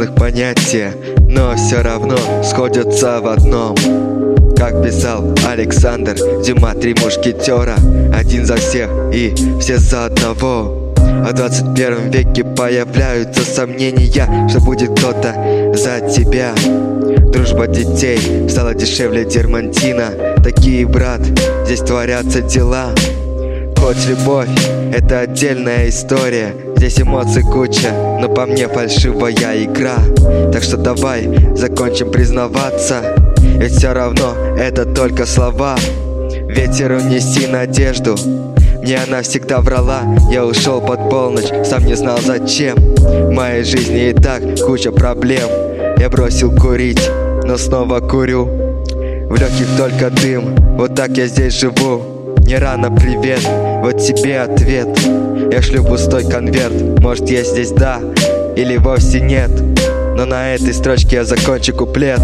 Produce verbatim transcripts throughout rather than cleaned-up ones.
разных понятия, но все равно сходятся в одном. Как писал Александр Дюма, три мушкетера, один за всех и все за одного. А в двадцать первом веке появляются сомнения, что будет кто-то за тебя. Дружба детей стала дешевле дермантина. Такие, брат, здесь творятся дела. Хоть любовь — это отдельная история, здесь эмоций куча, но по мне фальшивая игра. Так что давай закончим признаваться, ведь все равно это только слова. Ветер, унеси надежду. Мне она всегда врала, я ушел под полночь, сам не знал зачем. В моей жизни и так куча проблем. Я бросил курить, но снова курю. В легких только дым, вот так я здесь живу. Не рано, привет, вот тебе ответ. Я шлю пустой конверт, может есть здесь да, или вовсе нет. Но на этой строчке я закончу куплет.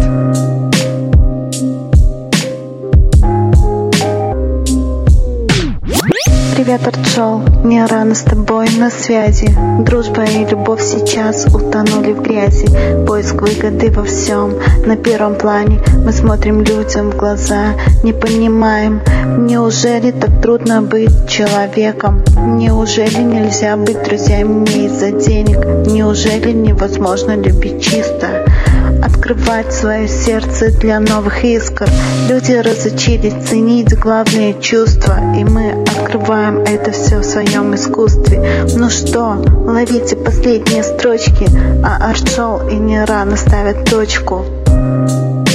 Привет, Арчол, мне рано с тобой на связи. Дружба и любовь сейчас утонули в грязи. Поиск выгоды во всем на первом плане. Мы смотрим людям в глаза, не понимаем. Неужели так трудно быть человеком? Неужели нельзя быть друзьями не из-за денег? Неужели невозможно любить чисто? Открывать свое сердце для новых искр. Люди разучились ценить главные чувства, и мы открываем это все в своем искусстве. Ну что, ловите последние строчки, а Арчол и не рано ставят точку.